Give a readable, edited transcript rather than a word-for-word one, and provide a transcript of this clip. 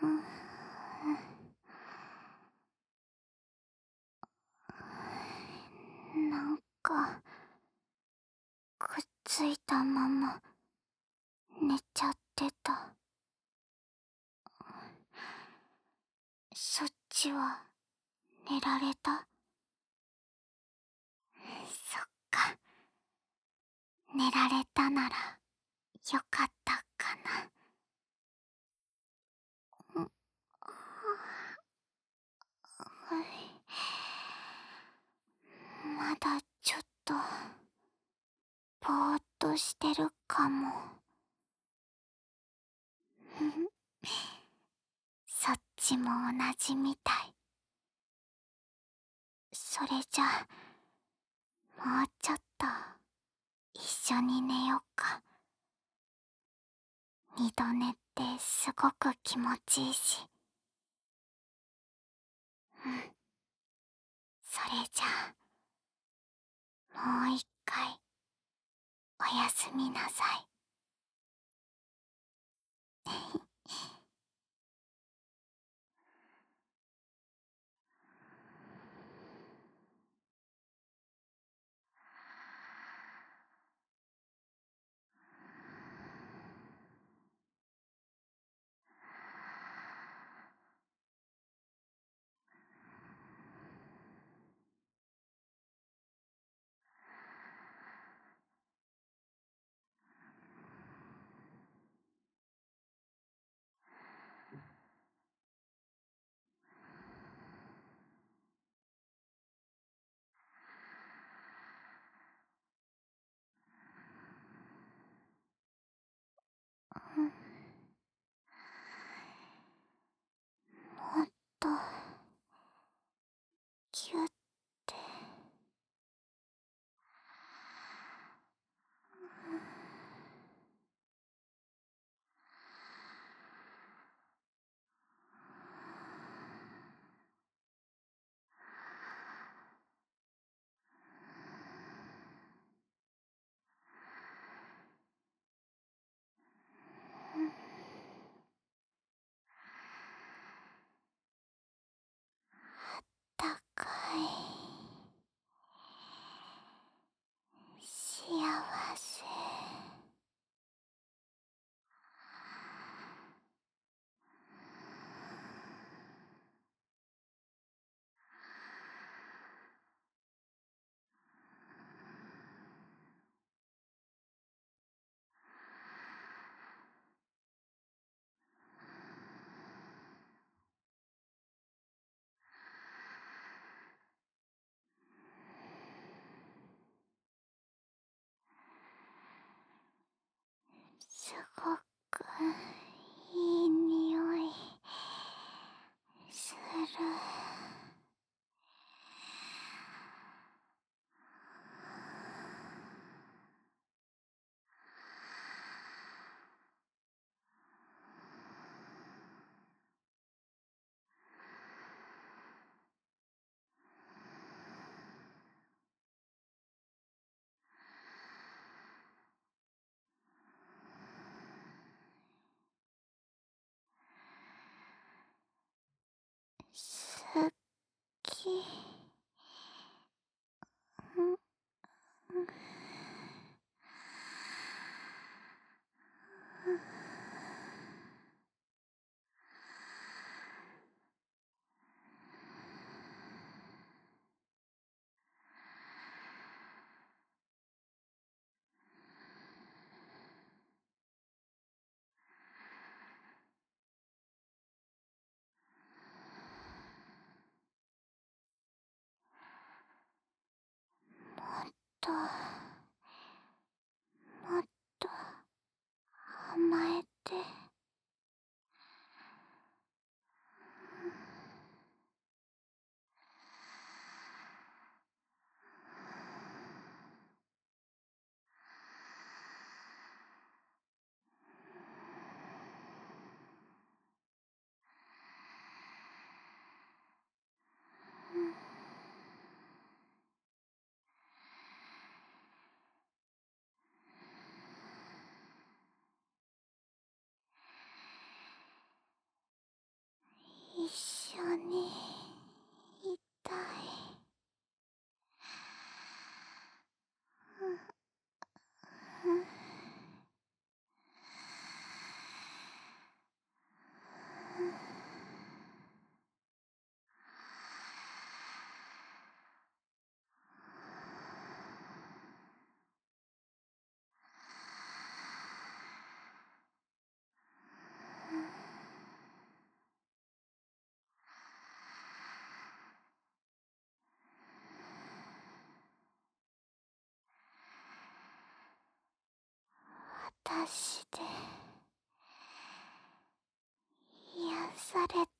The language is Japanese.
なんかくっついたまま寝ちゃってた。そっちは寝られた？そっか、寝られたならよかったかな。まだちょっとぼーっとしてるかも。そっちも同じみたい。それじゃもうちょっと一緒に寝よっか。二度寝ってすごく気持ちいいし。それじゃもう一回おやすみなさい。もっとギュッて。たかい。幸せ。すごくいい匂いする。 足で癒され